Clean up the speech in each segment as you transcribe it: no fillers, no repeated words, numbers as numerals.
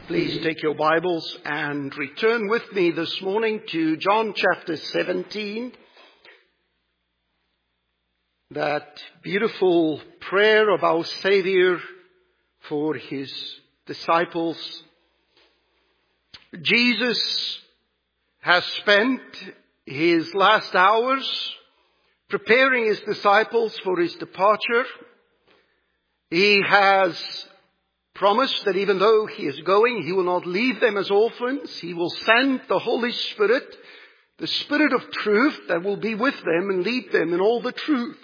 Please take your Bibles and return with me this morning to John chapter 17. That beautiful prayer of our Savior for his disciples. Jesus has spent his last hours preparing his disciples for his departure. He has promised that even though he is going, he will not leave them as orphans. He will send the Holy Spirit, the Spirit of truth that will be with them and lead them in all the truth.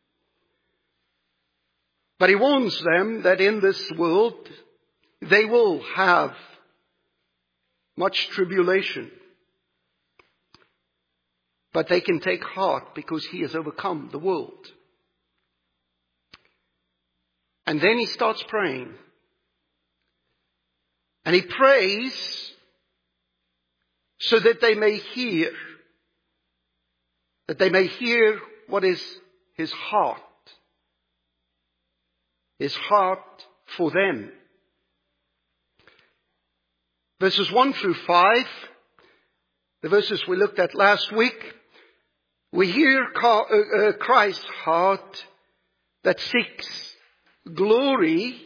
But he warns them that in this world they will have much tribulation. But they can take heart because he has overcome the world. And then he starts praying. And he prays so that they may hear what is his heart for them. Verses 1 through 5, the verses we looked at last week, we hear Christ's heart that seeks glory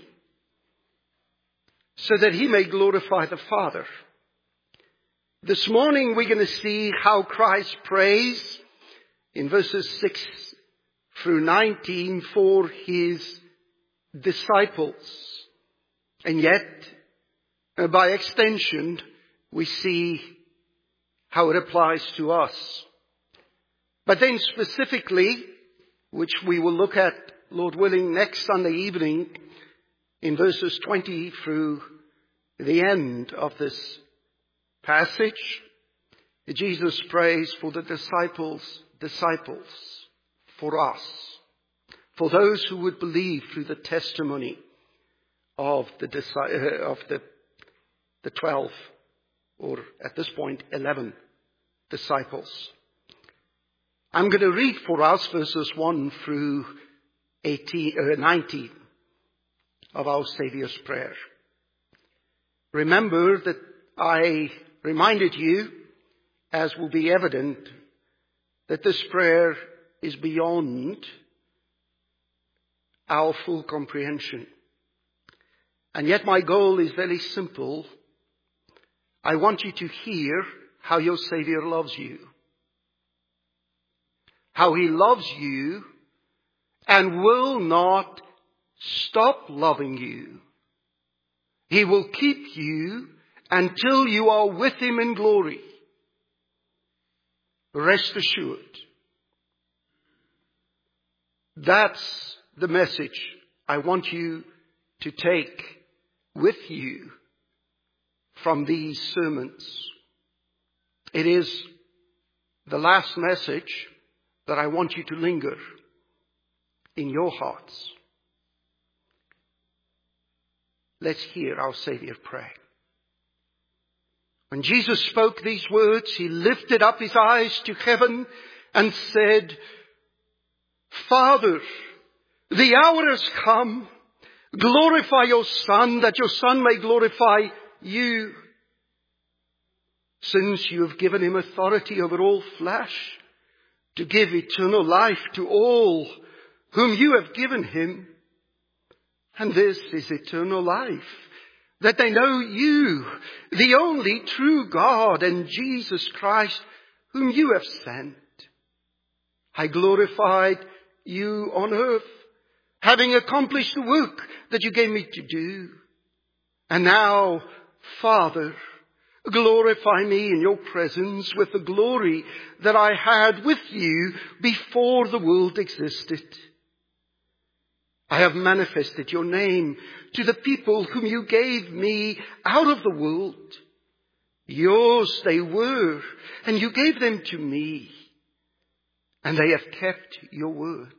so that he may glorify the Father. This morning we're going to see how Christ prays in verses 6 through 19 for his disciples. And yet, by extension, we see how it applies to us. But then specifically, which we will look at, Lord willing, next Sunday evening, in verses 20 through the end of this passage, Jesus prays for the disciples, for us, for those who would believe through the testimony of the 12, or at this point 11 disciples. I'm going to read for us verses 1 through 19 of our Saviour's prayer. Remember that I reminded you, as will be evident, that this prayer is beyond our full comprehension. And yet my goal is very simple. I want you to hear how your Savior loves you. How he loves you and will not stop loving you. He will keep you until you are with him in glory. Rest assured. That's the message I want you to take with you from these sermons. It is the last message that I want you to linger in your hearts. Let's hear our Savior pray. When Jesus spoke these words, he lifted up his eyes to heaven and said, Father, the hour has come. Glorify your Son, that your Son may glorify you. Since you have given him authority over all flesh, to give eternal life to all whom you have given him. And this is eternal life, that they know you, the only true God, and Jesus Christ, whom you have sent. I glorified you on earth, having accomplished the work that you gave me to do. And now, Father, glorify me in your presence with the glory that I had with you before the world existed. I have manifested your name to the people whom you gave me out of the world. Yours they were, and you gave them to me, and they have kept your word.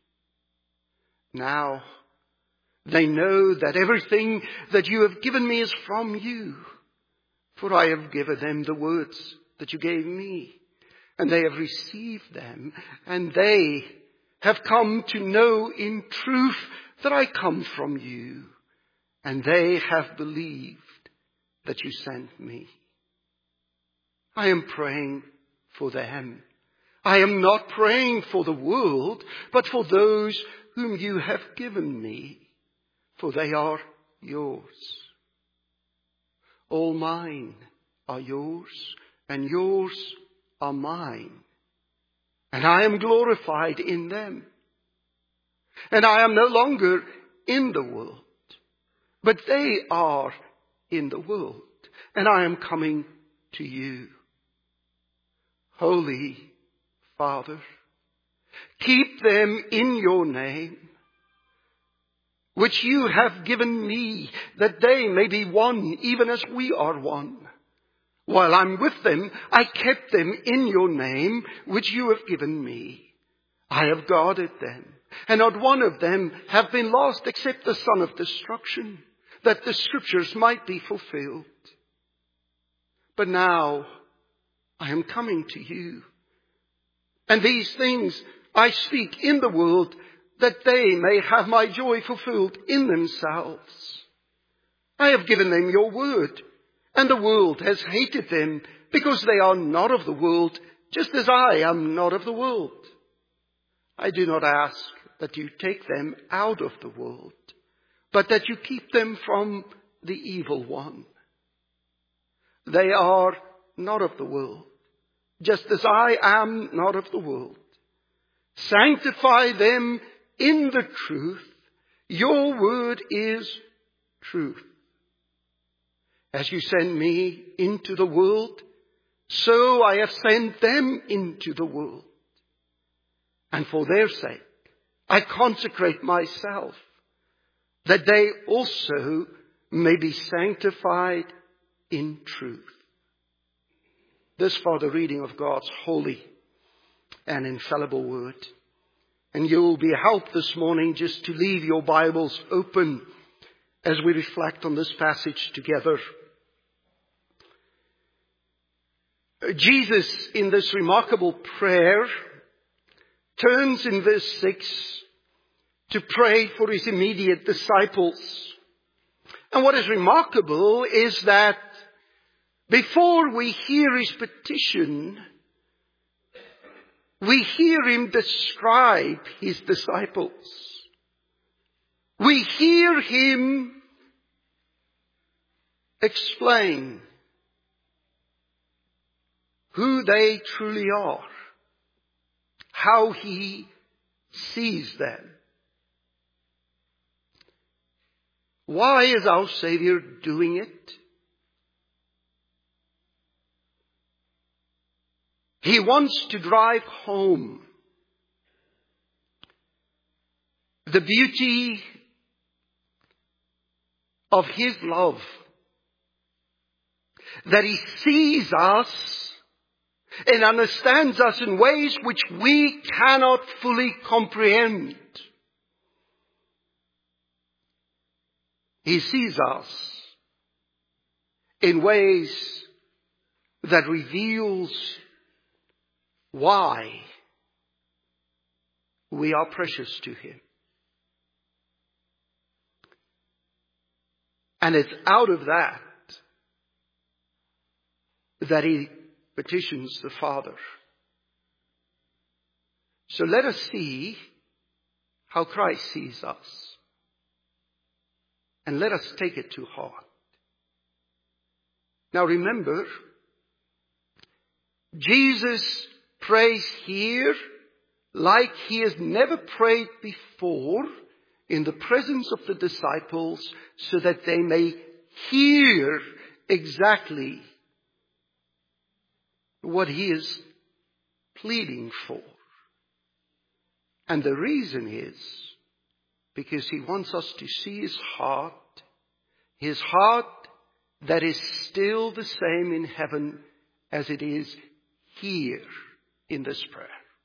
Now they know that everything that you have given me is from you, for I have given them the words that you gave me, and they have received them, and they have come to know in truth that I come from you, and they have believed that you sent me. I am praying for them. I am not praying for the world, but for those whom you have given me, for they are yours. All mine are yours, and yours are mine. And I am glorified in them. And I am no longer in the world, but they are in the world, and I am coming to you. Holy Father, keep them in your name, which you have given me, that they may be one, even as we are one. While I'm with them, I kept them in your name, which you have given me. I have guarded them, and not one of them have been lost except the son of destruction, that the scriptures might be fulfilled. But now I am coming to you, and these things I speak in the world, that they may have my joy fulfilled in themselves. I have given them your word, and the world has hated them, because they are not of the world, just as I am not of the world. I do not ask that you take them out of the world, but that you keep them from the evil one. They are not of the world, just as I am not of the world. Sanctify them in the truth. Your word is truth. As you send me into the world, so I have sent them into the world. And for their sake, I consecrate myself, that they also may be sanctified in truth. This for the reading of God's holy and infallible word. And you will be helped this morning just to leave your Bibles open as we reflect on this passage together. Jesus, in this remarkable prayer, turns in verse 6 to pray for his immediate disciples. And what is remarkable is that before we hear his petition, we hear him describe his disciples. We hear him explain who they truly are, how he sees them. Why is our Savior doing it? He wants to drive home the beauty of his love, that he sees us and understands us in ways which we cannot fully comprehend. He sees us in ways that reveals why we are precious to him. And it's out of that that he petitions the Father. So let us see how Christ sees us. And let us take it to heart. Now remember, Jesus prays here like he has never prayed before in the presence of the disciples, so that they may hear exactly what he is pleading for. And the reason is because he wants us to see his heart that is still the same in heaven as it is here in this prayer.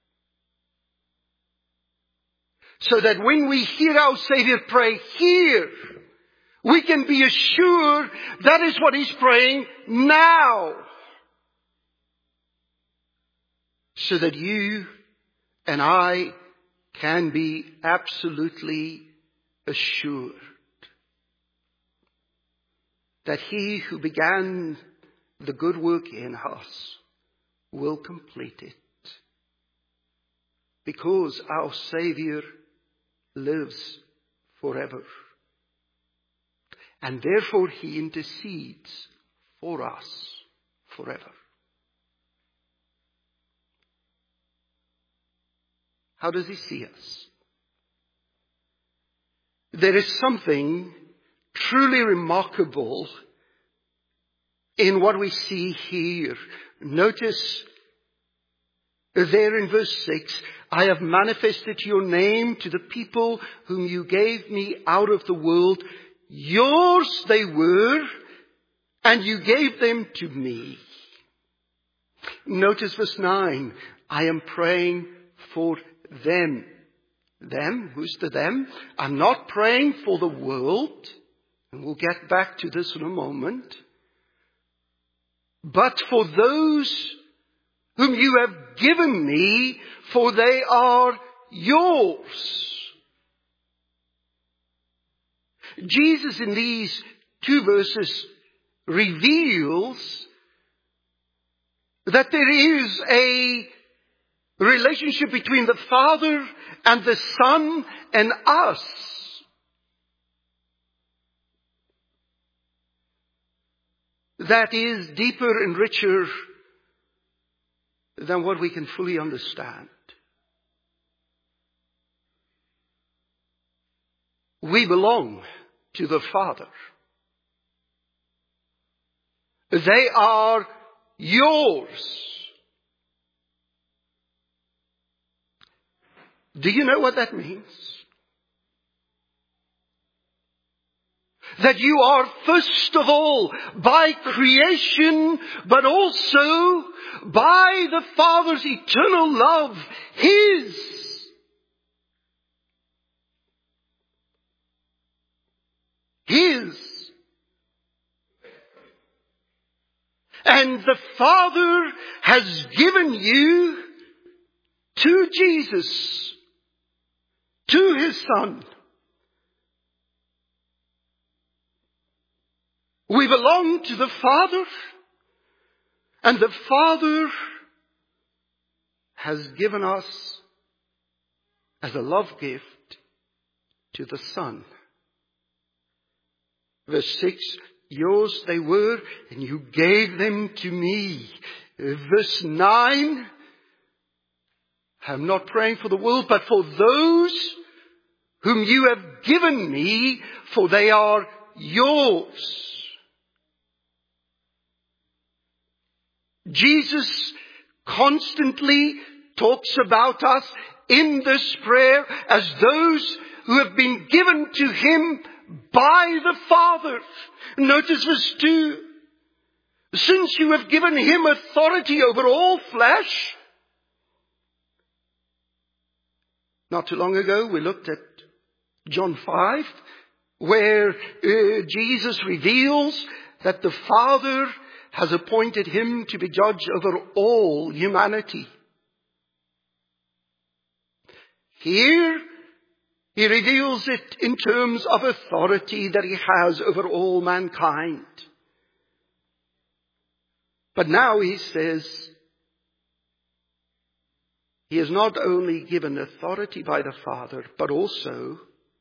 So that when we hear our Savior pray here, we can be assured that is what he's praying now. So that you and I can be absolutely assured. that he who began the good work in us will complete it. Because our Savior lives forever. And therefore he intercedes for us forever. How does he see us? There is something truly remarkable in what we see here. Notice there in verse 6, I have manifested your name to the people whom you gave me out of the world. Yours they were, and you gave them to me. Notice verse 9, I am praying for them. Them? Who's the them? I'm not praying for the world, and we'll get back to this in a moment, but for those whom you have given me, for they are yours. Jesus in these two verses reveals that there is a relationship between the Father and the Son and us. That is deeper and richer than what we can fully understand. We belong to the Father. They are yours. Do you know what that means? That you are first of all by creation, but also by the Father's eternal love, His. His. And the Father has given you to Jesus, to His Son. We belong to the Father, and the Father has given us as a love gift to the Son. Verse 6, yours they were, and you gave them to me. Verse 9, I'm not praying for the world, but for those whom you have given me, for they are yours. Jesus constantly talks about us in this prayer as those who have been given to Him by the Father. Notice verse 2. Since you have given Him authority over all flesh. Not too long ago we looked at John 5, where Jesus reveals that the Father has appointed Him to be judge over all humanity. Here, He reveals it in terms of authority that He has over all mankind. But now He says, He is not only given authority by the Father, but also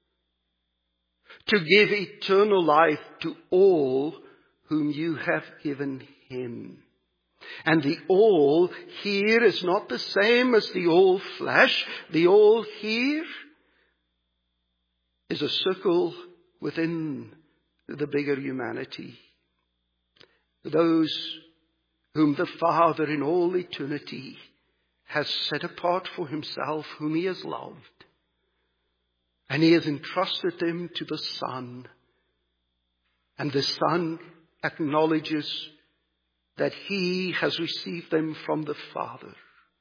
to give eternal life to all whom you have given Him. And the all here is not the same as the all flesh. The all here is a circle within the bigger humanity. Those whom the Father in all eternity has set apart for Himself, whom He has loved. And He has entrusted them to the Son. And the Son acknowledges that He has received them from the Father.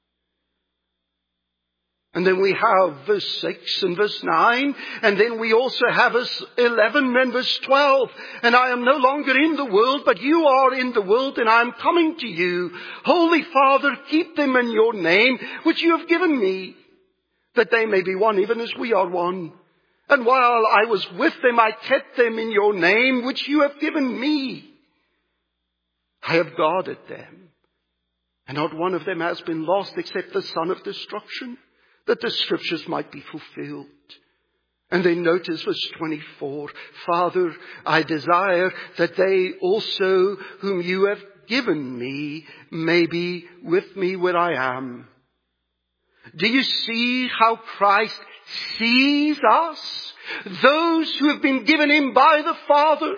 And then we have verse 6 and verse 9. And then we also have verse 11 and verse 12. And I am no longer in the world, but you are in the world, and I am coming to you. Holy Father, keep them in your name, which you have given me, that they may be one, even as we are one. And while I was with them, I kept them in your name, which you have given me. I have guarded them, and not one of them has been lost except the son of destruction, that the scriptures might be fulfilled. And then notice verse 24. Father, I desire that they also whom you have given me may be with me where I am. Do you see how Christ sees us? Those who have been given him by the Father.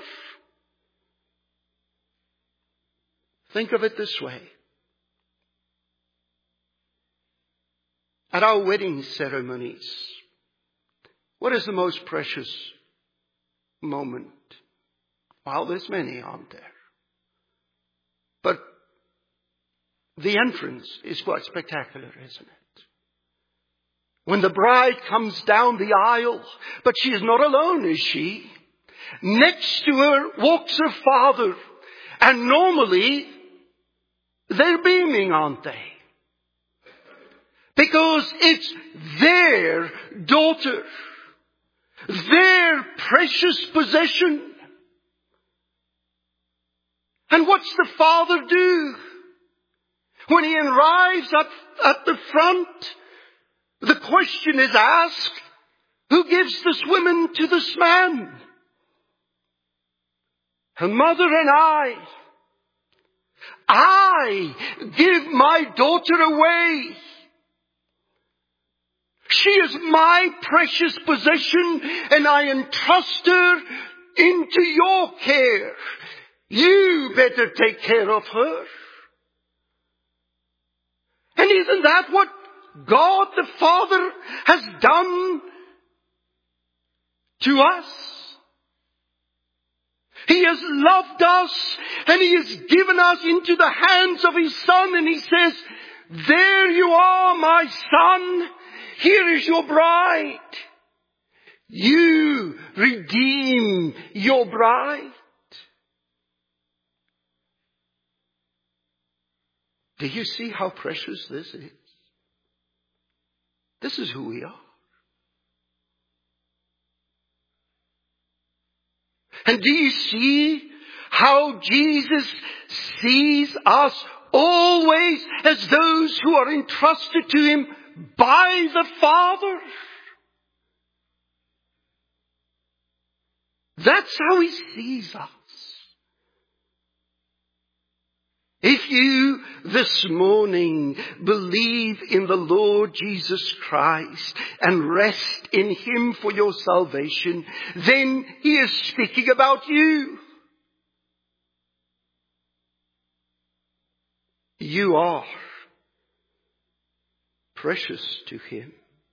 Think of it this way. At our wedding ceremonies, what is the most precious moment? Well, there's many, aren't there? But the entrance is quite spectacular, isn't it? When the bride comes down the aisle, but she is not alone, is she? Next to her walks her father. And normally, they're beaming, aren't they? Because it's their daughter. Their precious possession. And what's the father do? When he arrives at the front, the question is asked, who gives this woman to this man? Her mother and I give my daughter away. She is my precious possession, and I entrust her into your care. You better take care of her. And isn't that what God the Father has done to us? He has loved us, and he has given us into the hands of his Son, and he says, there you are, my son. Here is your bride. You redeem your bride. Do you see how precious this is? This is who we are. And do you see how Jesus sees us always as those who are entrusted to him by the Father? That's how he sees us. If you this morning believe in the Lord Jesus Christ and rest in him for your salvation, then he is speaking about you. You are precious to him.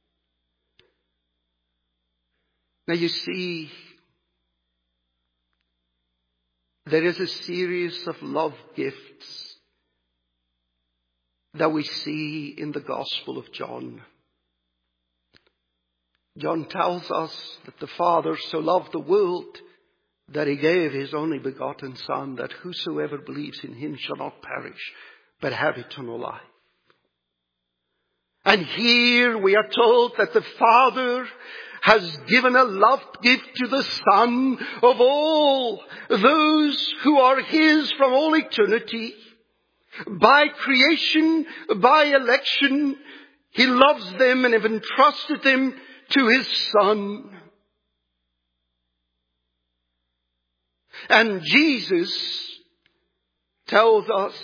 Now you see, there is a series of love gifts that we see in the Gospel of John. John tells us that the Father so loved the world that he gave his only begotten Son, that whosoever believes in him shall not perish, but have eternal life. And here we are told that the Father has given a love gift to the Son of all those who are his from all eternity. By creation, by election, he loves them and have entrusted them to his Son. And Jesus tells us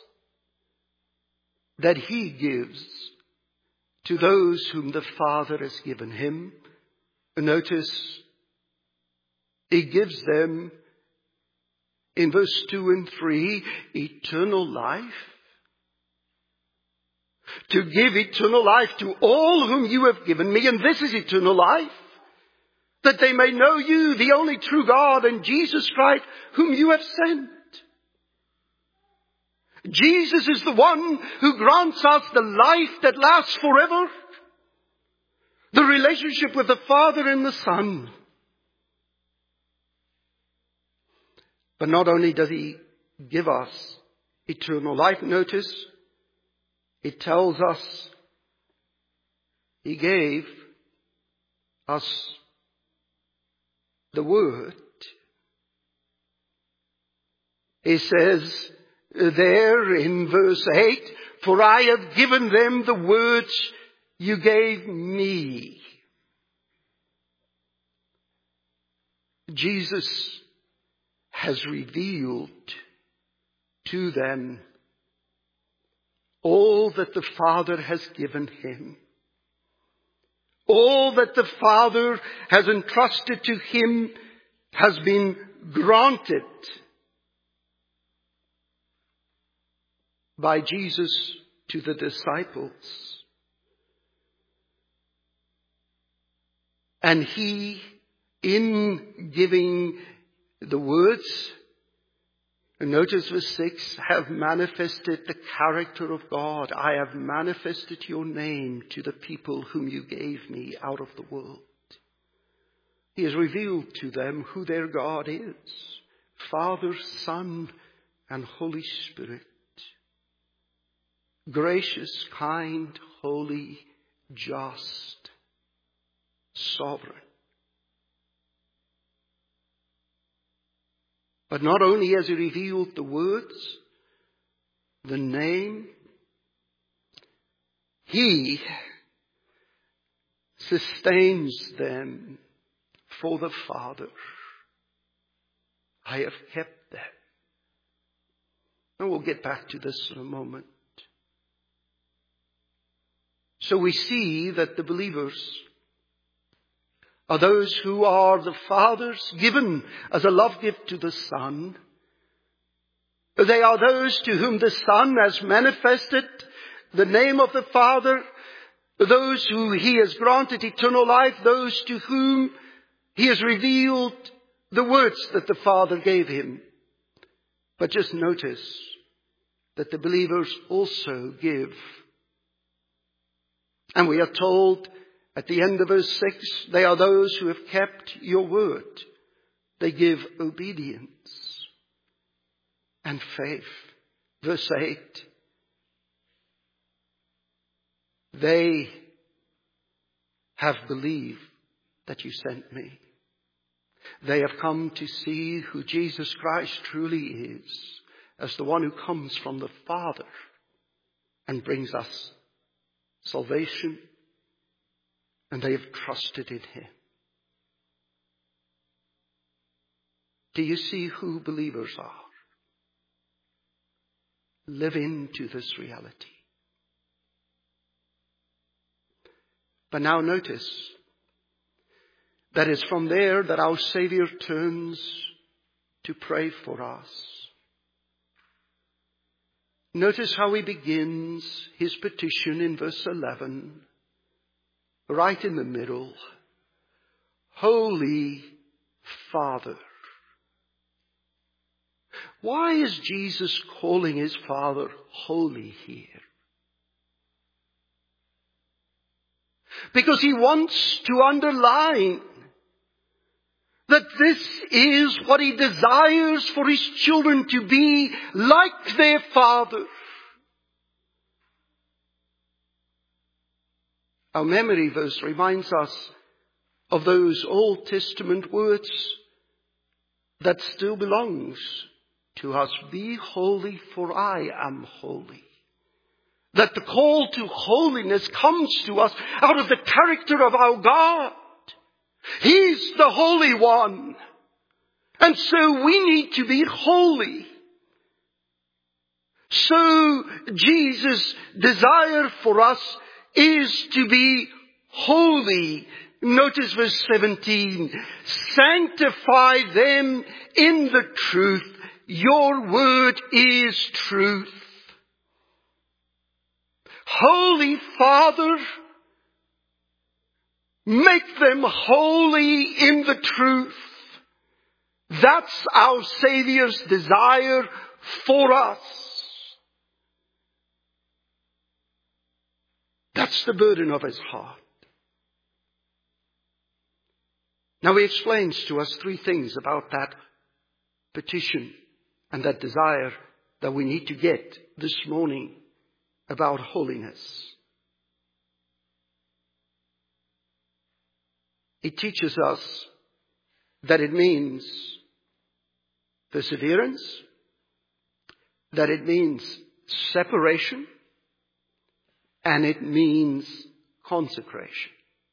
that he gives to those whom the Father has given him. Notice, he gives them, in verse 2 and 3, eternal life. To give eternal life to all whom you have given me. And this is eternal life, that they may know you, the only true God, and Jesus Christ, whom you have sent. Jesus is the one who grants us the life that lasts forever. The relationship with the Father and the Son. But not only does he give us eternal life, notice, it tells us he gave us the Word. He says there in verse 8, for I have given them the words you gave me. Jesus has revealed to them all that the Father has given him. All that the Father has entrusted to him has been granted by Jesus to the disciples. And he, in giving the words, notice verse 6, have manifested the character of God. I have manifested your name to the people whom you gave me out of the world. He has revealed to them who their God is. Father, Son, and Holy Spirit. Gracious, kind, holy, just, sovereign. But not only has he revealed the words, the name, he sustains them for the Father. I have kept them. And we'll get back to this in a moment. So we see that the believers are those who are the Father's given as a love gift to the Son. They are those to whom the Son has manifested the name of the Father, those who he has granted eternal life, those to whom he has revealed the words that the Father gave him. But just notice that the believers also give. And we are told at the end of verse 6, they are those who have kept your word. They give obedience and faith. Verse 8, they have believed that you sent me. They have come to see who Jesus Christ truly is, as the one who comes from the Father and brings us salvation, and they have trusted in him. Do you see who believers are? Live into this reality. But now notice that it's from there that our Savior turns to pray for us. Notice how he begins his petition in verse 11, right in the middle. Holy Father. Why is Jesus calling his Father holy here? Because he wants to underline that this is what he desires for his children to be, like their Father. Our memory verse reminds us of those Old Testament words that still belongs to us. Be holy, for I am holy. That the call to holiness comes to us out of the character of our God. He's the Holy One. And so we need to be holy. So Jesus' desire for us is to be holy. Notice verse 17. Sanctify them in the truth. Your word is truth. Holy Father, make them holy in the truth. That's our Savior's desire for us. That's the burden of his heart. Now he explains to us three things about that petition and that desire that we need to get this morning about holiness. He teaches us that it means perseverance, that it means separation, and it means consecration.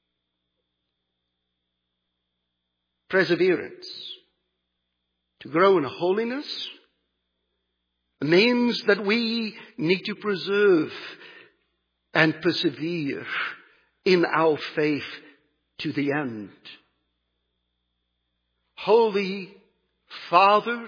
Perseverance. To grow in holiness means that we need to preserve and persevere in our faith to the end. Holy Father,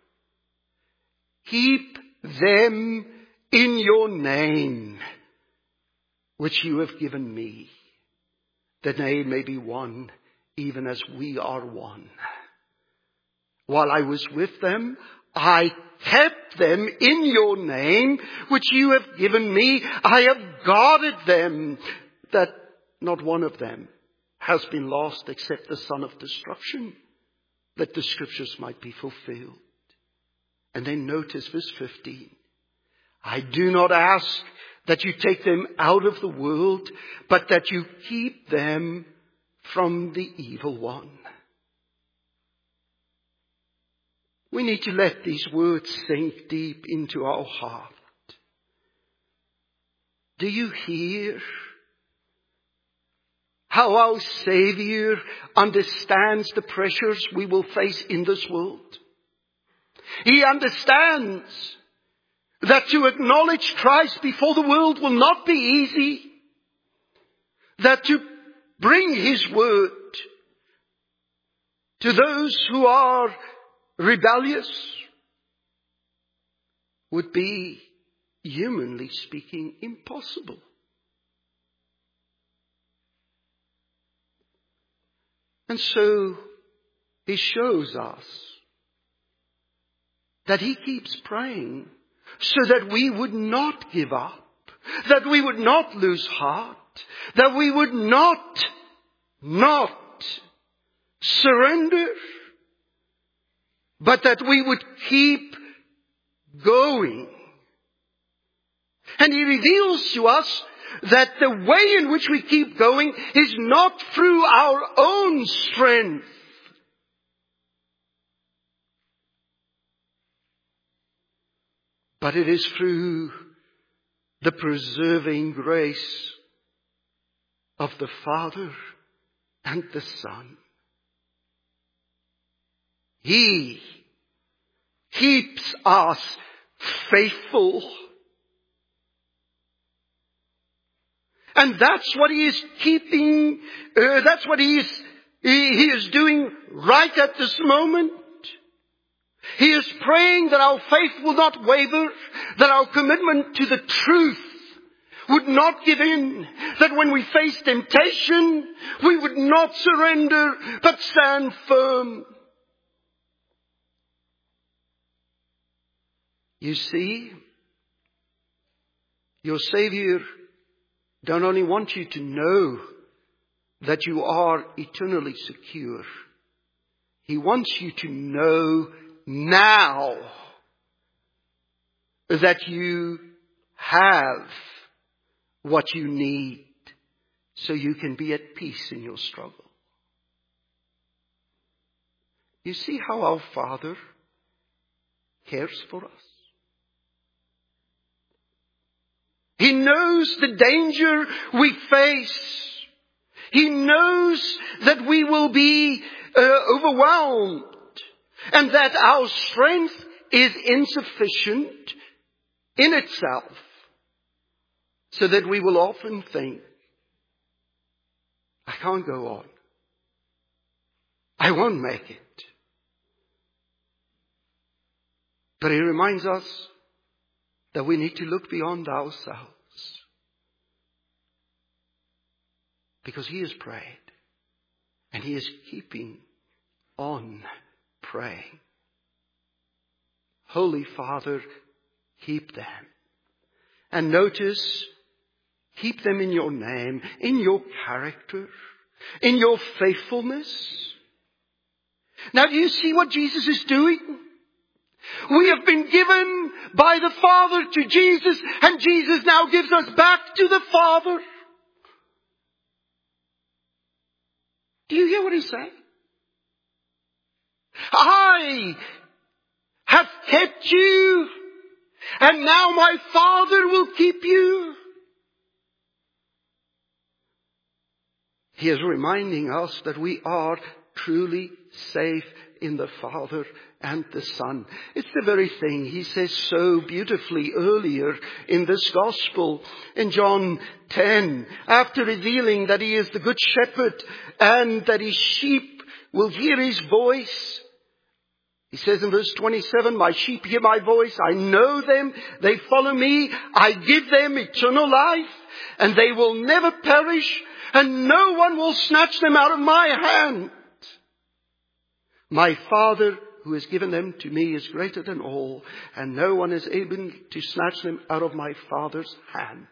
keep them in your name, which you have given me, that they may be one, even as we are one. While I was with them, I kept them in your name, which you have given me. I have guarded them, that not one of them has been lost except the son of destruction, that the scriptures might be fulfilled. And then notice verse 15. I do not ask that you take them out of the world, but that you keep them from the evil one. We need to let these words sink deep into our heart. Do you hear how our Savior understands the pressures we will face in this world? He understands that to acknowledge Christ before the world will not be easy. That to bring His word to those who are rebellious would be, humanly speaking, impossible. And so He shows us that He keeps praying so that we would not give up, that we would not lose heart, that we would not surrender, but that we would keep going. And He reveals to us that the way in which we keep going is not through our own strength, but it is through the preserving grace of the Father and the Son. He keeps us faithful. And that's what He is keeping, that's what He is doing right at this moment. He is praying that our faith will not waver, that our commitment to the truth would not give in, that when we face temptation, we would not surrender, but stand firm. You see, your Savior don't only want you to know that you are eternally secure. He wants you to know now that you have what you need so you can be at peace in your struggle. You see how our Father cares for us? He knows the danger we face. He knows that we will be overwhelmed and that our strength is insufficient in itself, so that we will often think, I can't go on. I won't make it. But He reminds us that we need to look beyond ourselves, because He has prayed and He is keeping on praying. Holy Father, keep them. And notice, keep them in your name, in your character, in your faithfulness. Now, do you see what Jesus is doing? We have been given by the Father to Jesus, and Jesus now gives us back to the Father. Do you hear what He's saying? I have kept you, and now my Father will keep you. He is reminding us that we are truly safe in the Father and the Son. It's the very thing he says so beautifully earlier in this gospel in John 10, after revealing that he is the good shepherd and that his sheep will hear his voice. He says in verse 27, my sheep hear my voice. I know them. They follow me. I give them eternal life, and they will never perish, and no one will snatch them out of my hand. My Father who has given them to me is greater than all, and no one is able to snatch them out of my Father's hand.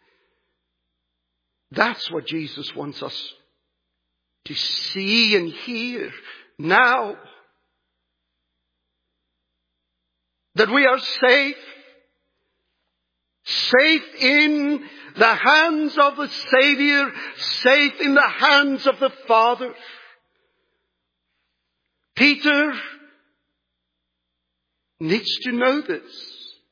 That's what Jesus wants us to see and hear now. That we are safe. Safe in the hands of the Savior. Safe in the hands of the Father. Peter needs to know this.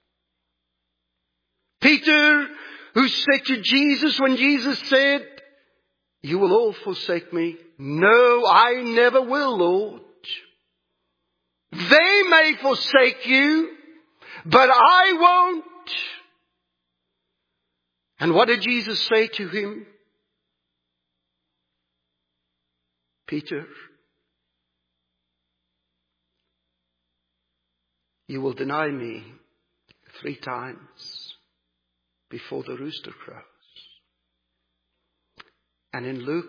Peter, who said to Jesus when Jesus said, you will all forsake me. No, I never will, Lord. They may forsake you, but I won't. And what did Jesus say to him? Peter, you will deny me 3 times before the rooster crows. And in Luke,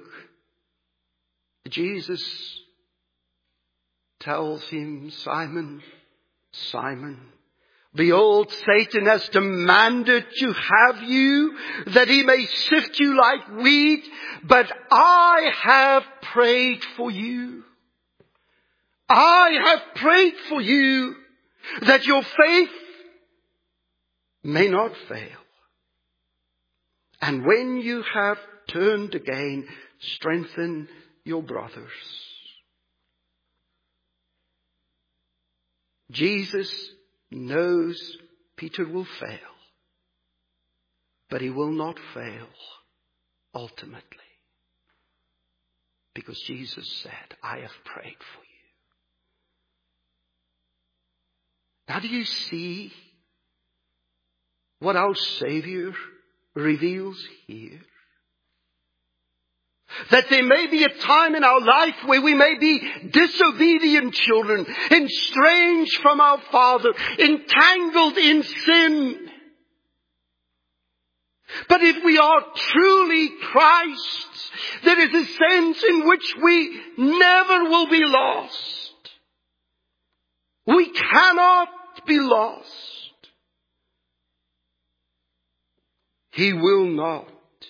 Jesus tells him, Simon, Simon, behold, Satan has demanded to have you, that he may sift you like wheat, but I have prayed for you. I have prayed for you, that your faith may not fail. And when you have turned again, strengthen your brothers. Jesus knows Peter will fail, but he will not fail ultimately. Because Jesus said, I have prayed for you. Now do you see what our Savior reveals here? That there may be a time in our life where we may be disobedient children, estranged from our Father, entangled in sin. But if we are truly Christ's, there is a sense in which we never will be lost. We cannot be lost. He will not.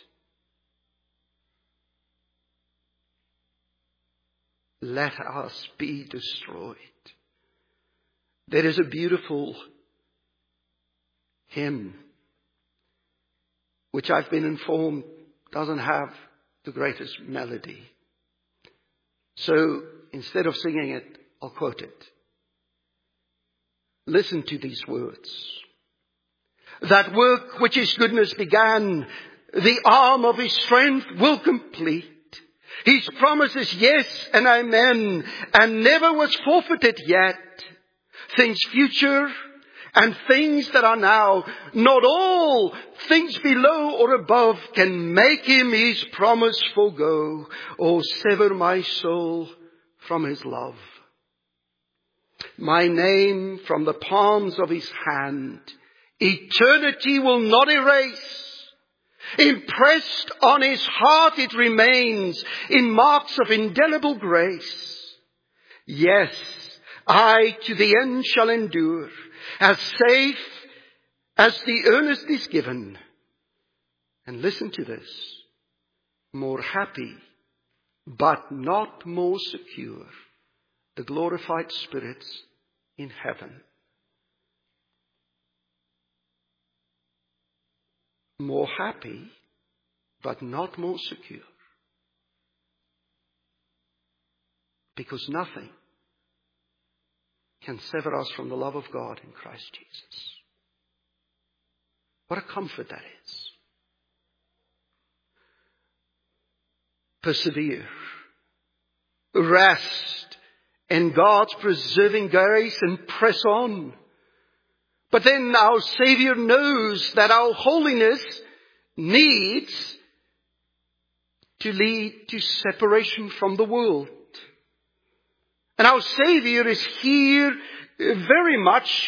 Let us be destroyed. There is a beautiful hymn, which I've been informed doesn't have the greatest melody. So instead of singing it, I'll quote it. Listen to these words. That work which his goodness began, the arm of his strength will complete. His promises, yes and amen, and never was forfeited yet. Things future and things that are now, not all things below or above can make him his promise forgo, or sever my soul from his love. My name from the palms of his hand, eternity will not erase. Impressed on his heart it remains in marks of indelible grace. Yes, I to the end shall endure, as safe as the earnest is given. And listen to this. More happy, but not more secure, the glorified spirits in heaven. More happy, but not more secure. Because nothing can sever us from the love of God in Christ Jesus. What a comfort that is. Persevere. Rest in God's preserving grace and press on. But then our Savior knows that our holiness needs to lead to separation from the world. And our Savior is here very much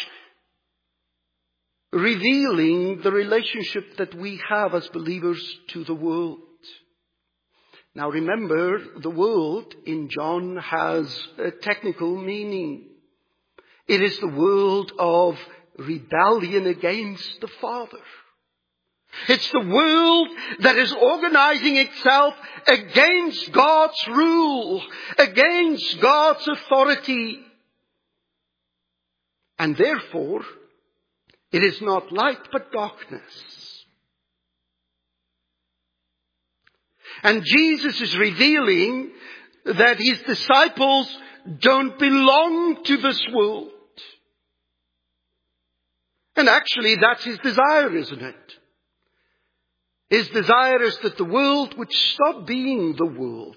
revealing the relationship that we have as believers to the world. Now remember, the world in John has a technical meaning. It is the world of rebellion against the Father. It's the world that is organizing itself against God's rule, against God's authority. And therefore, it is not light but darkness. And Jesus is revealing that his disciples don't belong to this world. And actually, that's his desire, isn't it? His desire is that the world would stop being the world.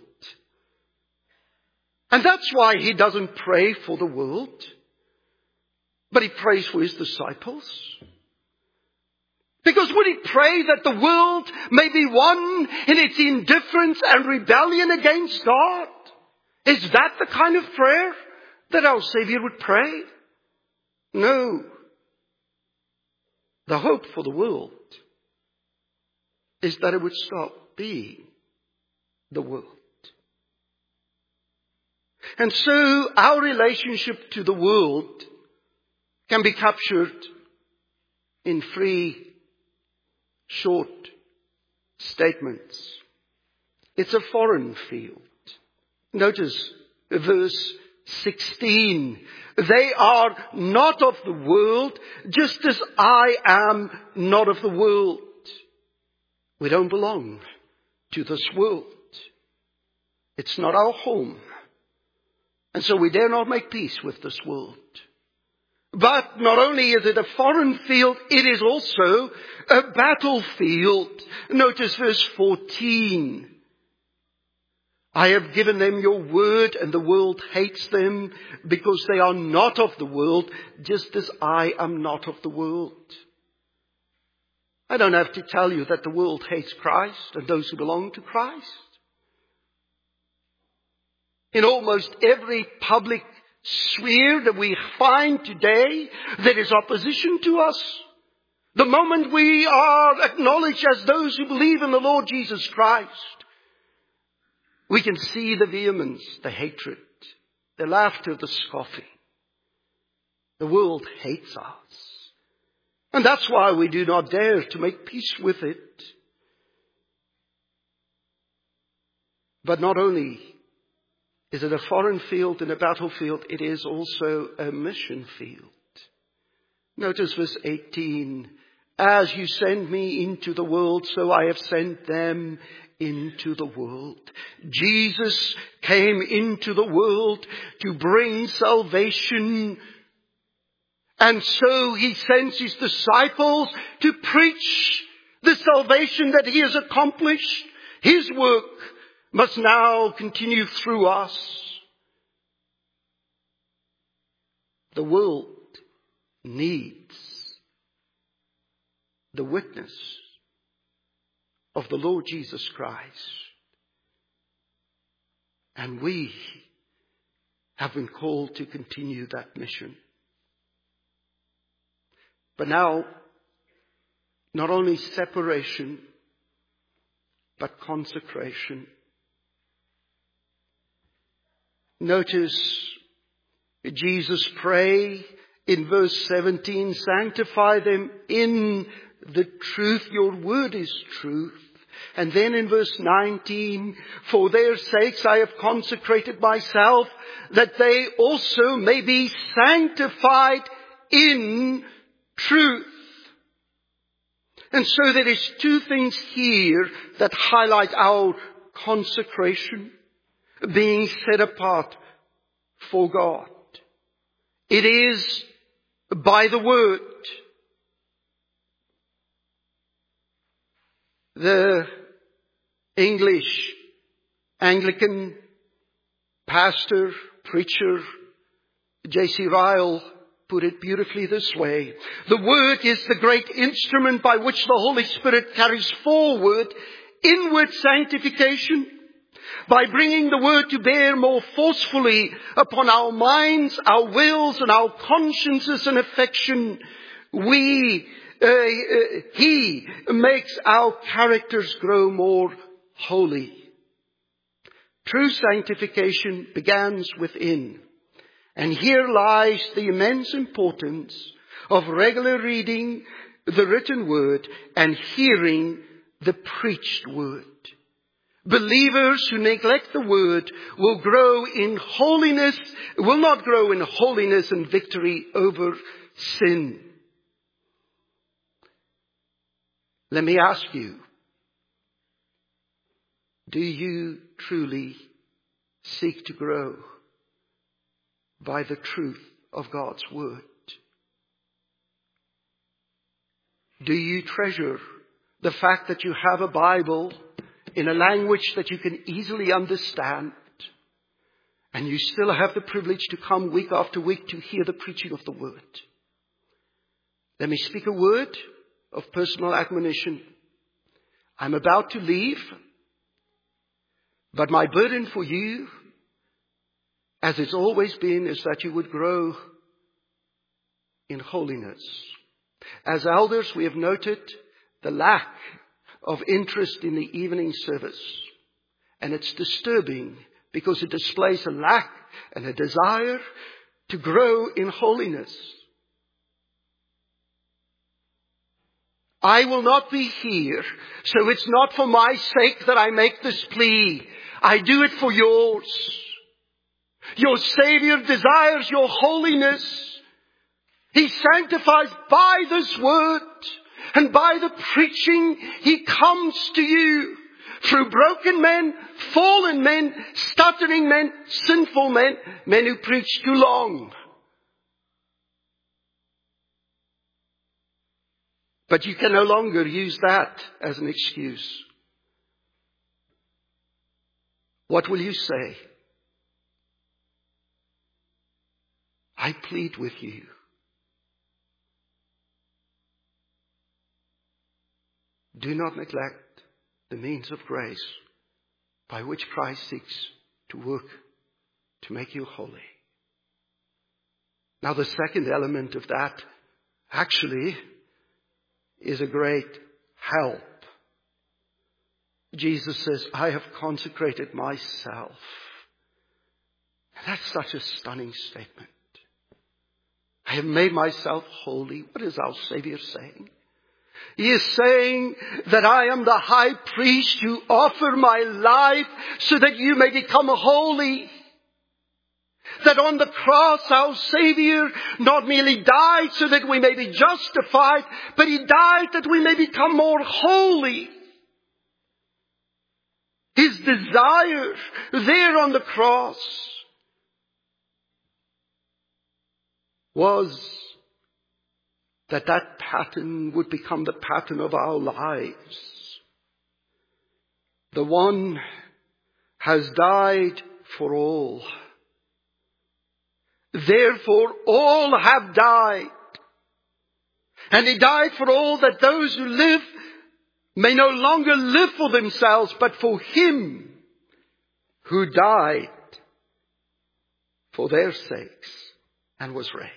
And that's why he doesn't pray for the world, but he prays for his disciples. Because would he pray that the world may be won in its indifference and rebellion against God? Is that the kind of prayer that our Savior would pray? No. The hope for the world is that it would stop being the world. And so our relationship to the world can be captured in 3 short statements. It's a foreign field. Notice verse 16. They are not of the world, just as I am not of the world. We don't belong to this world. It's not our home. And so we dare not make peace with this world. But not only is it a foreign field, it is also a battlefield. Notice verse 14. I have given them your word, and the world hates them because they are not of the world, just as I am not of the world. I don't have to tell you that the world hates Christ and those who belong to Christ. In almost every public sphere that we find today, there is opposition to us. The moment we are acknowledged as those who believe in the Lord Jesus Christ, we can see the vehemence, the hatred, the laughter, the scoffing. The world hates us. And that's why we do not dare to make peace with it. But not only is it a foreign field and a battlefield, it is also a mission field. Notice verse 18. As you send me into the world, so I have sent them into the world. Jesus came into the world to bring salvation. And so he sends his disciples to preach the salvation that he has accomplished. His work must now continue through us. The world needs the witness of the Lord Jesus Christ. And we have been called to continue that mission. But now, not only separation, but consecration. Notice Jesus pray in verse 17, sanctify them in the truth. Your word is truth. And then in verse 19, for their sakes I have consecrated myself, that they also may be sanctified in truth. And so there is 2 things here that highlight our consecration, being set apart for God. It is by the Word. The English Anglican pastor, preacher, J.C. Ryle put it beautifully this way. The Word is the great instrument by which the Holy Spirit carries forward inward sanctification. By bringing the Word to bear more forcefully upon our minds, our wills, and our consciences and affection, He makes our characters grow more holy. True sanctification begins within. And here lies the immense importance of regular reading the written Word and hearing the preached Word. Believers who neglect the Word will not grow in holiness and victory over sin. Let me ask you, do you truly seek to grow by the truth of God's Word? Do you treasure the fact that you have a Bible in a language that you can easily understand, and you still have the privilege to come week after week to hear the preaching of the Word? Let me speak a word of personal admonition. I'm about to leave, but my burden for you, as it's always been, is that you would grow in holiness. As elders, we have noted the lack of interest in the evening service. And it's disturbing because it displays a lack and a desire to grow in holiness. I will not be here, so it's not for my sake that I make this plea. I do it for yours. Your Savior desires your holiness. He sanctifies by this Word. And by the preaching, He comes to you through broken men, fallen men, stuttering men, sinful men, men who preach too long. But you can no longer use that as an excuse. What will you say? I plead with you. Do not neglect the means of grace by which Christ seeks to work to make you holy. Now the second element of that actually is a great help. Jesus says, I have consecrated myself. That's such a stunning statement. I have made myself holy. What is our Savior saying? He is saying that I am the high priest who offer my life so that you may become holy. That on the cross our Savior not merely died so that we may be justified, but He died that we may become more holy. His desire there on the cross was that pattern would become the pattern of our lives. The one has died for all. Therefore all have died. And He died for all, that those who live may no longer live for themselves, but for Him who died for their sakes and was raised.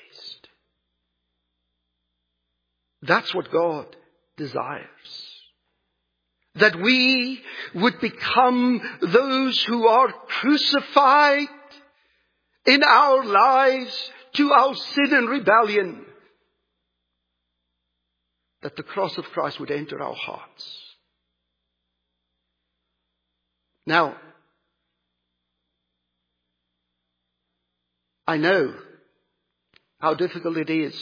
That's what God desires. That we would become those who are crucified in our lives to our sin and rebellion. That the cross of Christ would enter our hearts. Now, I know how difficult it is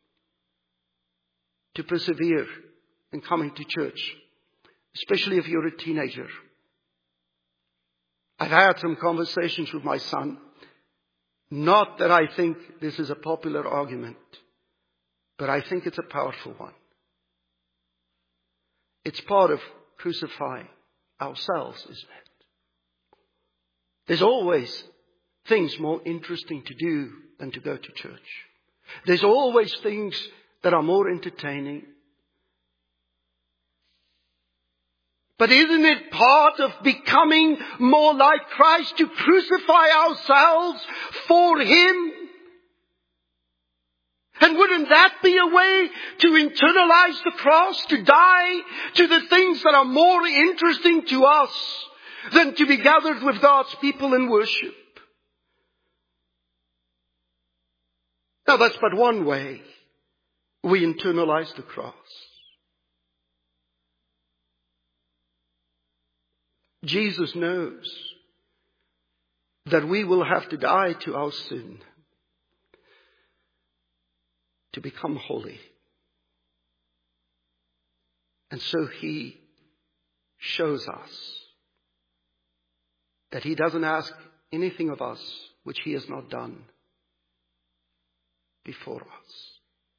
to persevere in coming to church, especially if you're a teenager. I've had some conversations with my son, Not that I think this is a popular argument, but I think it's a powerful one. It's part of crucifying ourselves, isn't it? There's always things more interesting to do than to go to church. There's always things that are more entertaining. But isn't it part of becoming more like Christ to crucify ourselves for Him? And wouldn't that be a way to internalize the cross, to die to the things that are more interesting to us than to be gathered with God's people in worship? Now that's but one way we internalize the cross. Jesus knows that we will have to die to our sin to become holy. And so He shows us that He doesn't ask anything of us which He has not done before us.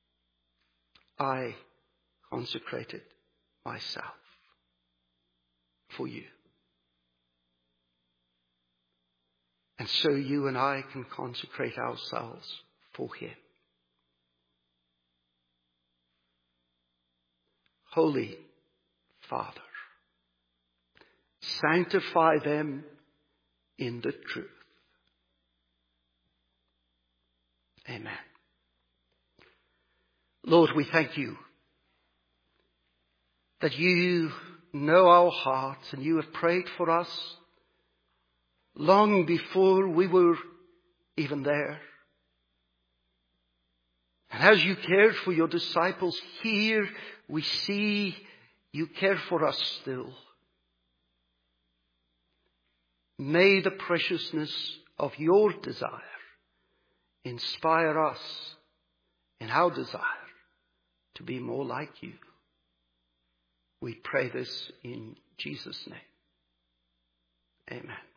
I consecrated myself for you. And so you and I can consecrate ourselves for Him. Holy Father, sanctify them in the truth. Amen. Lord, we thank You that You know our hearts and You have prayed for us long before we were even there. And as You cared for Your disciples, here we see You care for us still. May the preciousness of Your desire inspire us in our desire to be more like You. We pray this in Jesus' name. Amen.